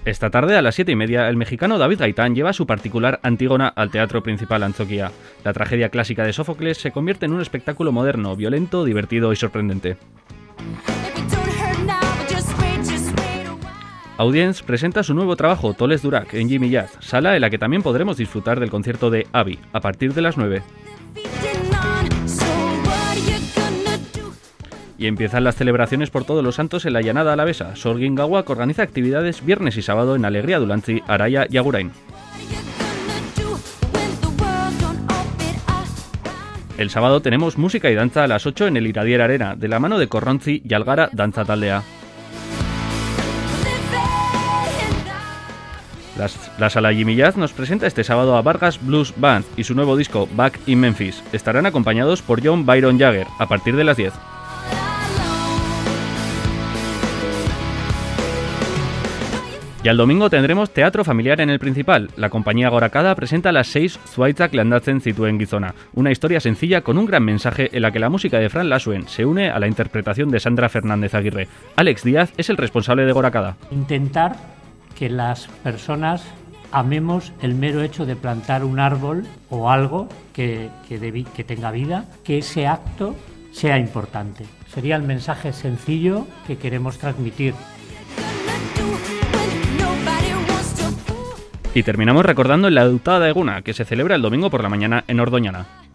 Esta tarde, a las 7:30, el mexicano David Gaitán lleva su particular Antígona al Teatro Principal Antzoquia. La tragedia clásica de Sófocles se convierte en un espectáculo moderno, violento, divertido y sorprendente. Audience presenta su nuevo trabajo, Toles Durac, en Jimmy Jazz, sala en la que también podremos disfrutar del concierto de Abby, a partir de las 9. Y empiezan las celebraciones por Todos los Santos en la Llanada Alavesa. Sorgin Gauak organiza actividades viernes y sábado en Alegría Dulantzi, Araya y Agurain. El sábado tenemos música y danza a las 8 en el Iradier Arena, de la mano de Corronzi y Algara Danza Taldea. La sala Jimmy Jazz nos presenta este sábado a Vargas Blues Band y su nuevo disco Back in Memphis. Estarán acompañados por John Byron Jagger a partir de las 10. Y al domingo tendremos teatro familiar en el Principal. La compañía Gorakada presenta a las 6 Zuaitzak landatzen zituen gizona, una historia sencilla con un gran mensaje en la que la música de Fran Lasuen se une a la interpretación de Sandra Fernández Aguirre. Alex Díaz es el responsable de Gorakada. Intentar que las personas amemos el mero hecho de plantar un árbol o algo que tenga vida, que ese acto sea importante. Sería el mensaje sencillo que queremos transmitir. Y terminamos recordando la Eutada Eguna, que se celebra el domingo por la mañana en Ordoñana.